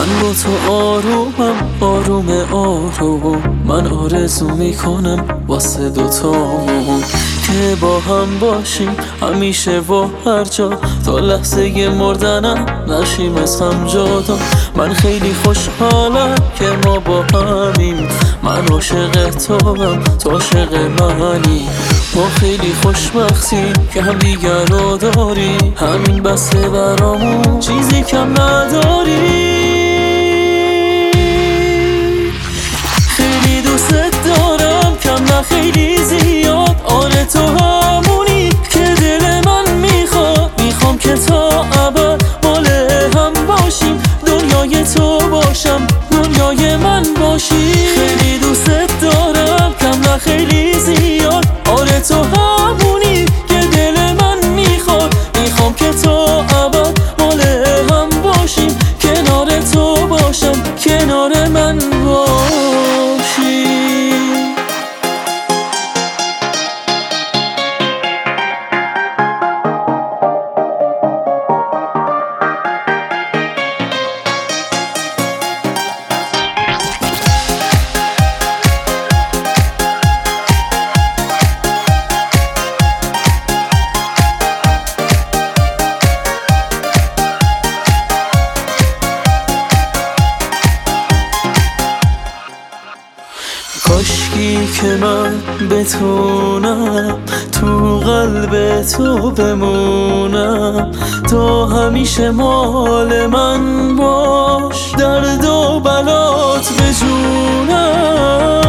من با تو آرومم، آروم آروم. من آرزو میکنم واسه دوتامون که با هم باشیم همیشه و هر جا، تا لحظه مردنم نشیم از هم جدا. من خیلی خوشحالم که ما با همیم، من عاشق توام، تو عاشق منی. ما خیلی خوشبختیم که هم دیگر رو داری، همین بسه برامون چیزی کم نداری. خیلی دوست دارم، کم نه خیلی زیاد. آره تو همونی که دل من میخواد. میخوام که تا ابد مال هم باشیم، دنیای تو باشم، دنیای من باشی. خیلی دوست دارم، کم نه خیلی زیاد. آره تو همونی که دل من میخواد. میخوام که تا ابد مال هم باشیم، کنار تو باشم، کنار من باشی. کاشکی که من بتونم تو قلب تو بمونم، تا همیشه مال من باش، درد و بلات بجونم.